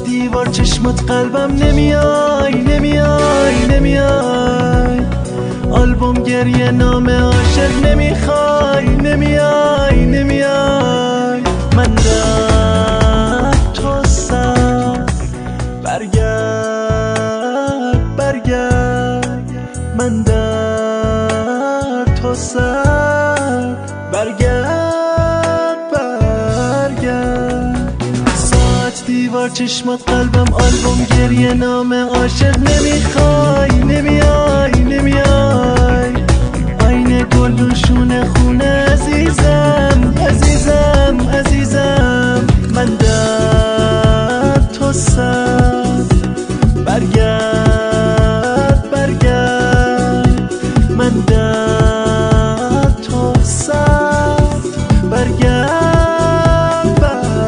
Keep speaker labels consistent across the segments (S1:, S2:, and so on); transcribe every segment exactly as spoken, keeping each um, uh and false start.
S1: دیوار چشمات قلبم نمیای نمیای نمیای آلبوم گریه نام عاشق نمیخوای نمیای نمیای من در تو سر برگرد برگرد من در تو سر برگرد برگرد ساعت دیوار چشمات قلبم آلبوم گریه نام عاشق نمیخوای نمیای نمیای آینه گلوشون خونه عزیزم عزیزم عزیزم من در تو سر برگرد برگرد من در تو سر برگرد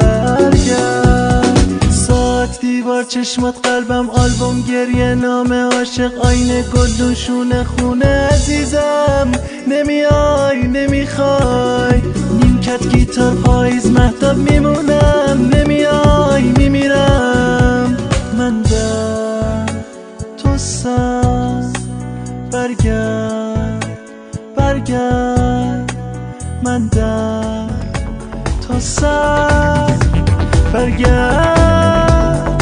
S1: برگرد ساعت دیوار چشمات قلبم آلبوم گریه نام عاشق آینه گلوشون خونه عزیزم نمیای نمیخوای نیمکت گیتار پاییز مهتاب میمونم نمیای میمیرم من در تو سر برگرد برگرد من در تو سر برگرد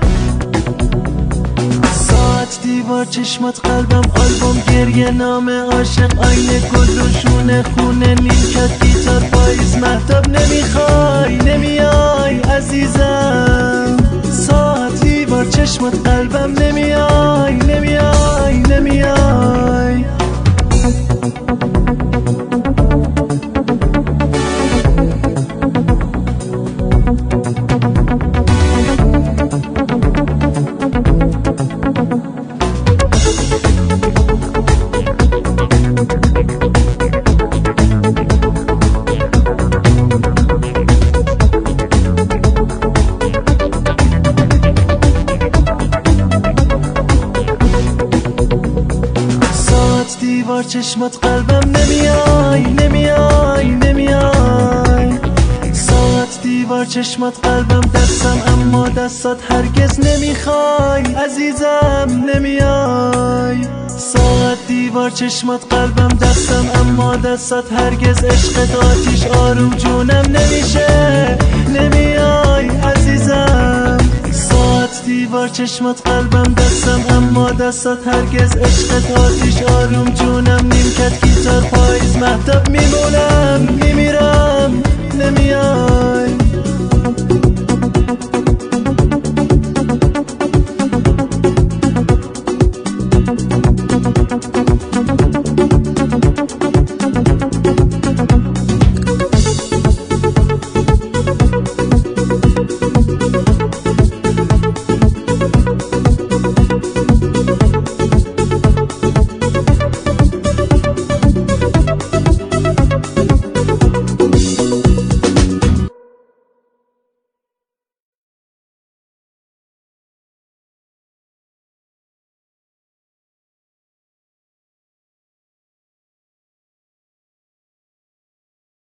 S1: ساعت دیوار چشمات قلبم آلبوم گریه نام عاشق آینه گلوشون خونه نیمکت گیتار پاییز مهتاب نمیخوای نمیای عزیزم ساعت دیوار چشمات قلبم نمیای نمیای نمیای دیوار چشمات قلبم نمیای نمیای نمیای ساعت دیوار چشمات قلبم دستم اما دستات هرگز نمیخوای عزیزم نمیای ساعت دیوار چشمات قلبم دستم اما دستات هرگز عشقت آتیش آروم جونم نمیشه نمیای عزیزم ساعت دیوار چشمات قلبم دستم اما دستات هرگز عشقت آتیش آروم جونم نیمکت گیتار پاییز مهتاب میمونم میمیرم نمیای